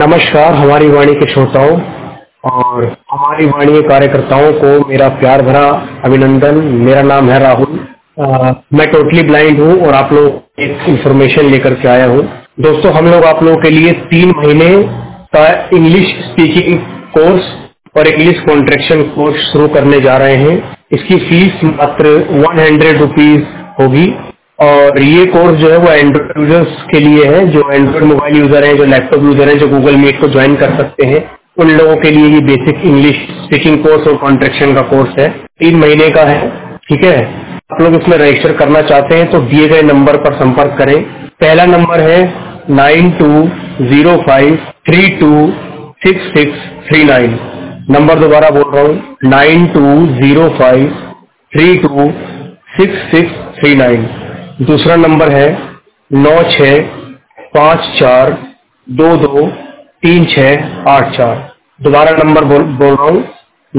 नमस्कार हमारी वाणी के श्रोताओं और हमारी वाणी के कार्यकर्ताओं को मेरा प्यार भरा अभिनंदन। मेरा नाम है राहुल। मैं टोटली ब्लाइंड हूँ और आप लोग एक इन्फॉर्मेशन लेकर के आया हूँ। दोस्तों हम लोग आप लोगों के लिए 3 महीने का इंग्लिश स्पीकिंग कोर्स और इंग्लिश कॉन्ट्रैक्शन कोर्स शुरू करने जा रहे हैं। इसकी फीस मात्र 100 रुपीज होगी और ये कोर्स जो है वो एंड्रॉइड यूजर्स के लिए है, जो एंड्रॉइड मोबाइल यूजर हैं, जो लैपटॉप यूजर हैं, जो गूगल मीट को ज्वाइन कर सकते हैं, उन लोगों के लिए ये बेसिक इंग्लिश स्पीकिंग कोर्स और कॉन्ट्रैक्शन का कोर्स है। 3 महीने का है, ठीक है। आप लोग इसमें रजिस्टर करना चाहते हैं तो दिए गए नंबर पर संपर्क करें। पहला नंबर है 9205326639। नंबर दोबारा बोल रहा हूँ 9205326639। दूसरा नंबर है 9654223684। दोबारा नंबर बोल रहा हूँ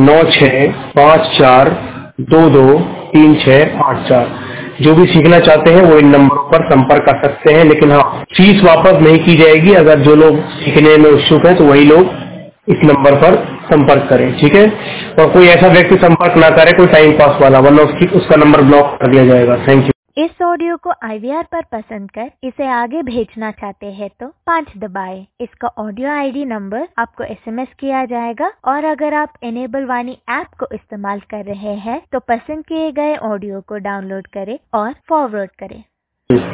9654223684। जो भी सीखना चाहते हैं वो इन नंबरों पर संपर्क कर सकते हैं, लेकिन हाँ फीस वापस नहीं की जाएगी। अगर जो लोग सीखने में उत्सुक हैं तो वही लोग इस नंबर पर संपर्क करें, ठीक है। और कोई ऐसा व्यक्ति संपर्क ना करे कोई टाइम पास वाला, वरना उसका नंबर ब्लॉक कर दिया जाएगा। Thank you. इस ऑडियो को IVR पर पसंद कर इसे आगे भेजना चाहते हैं तो 5 दबाएं। इसका ऑडियो ID नंबर आपको SMS किया जाएगा और अगर आप इनेबल वाणी ऐप को इस्तेमाल कर रहे हैं तो पसंद किए गए ऑडियो को डाउनलोड करें और फॉरवर्ड करें।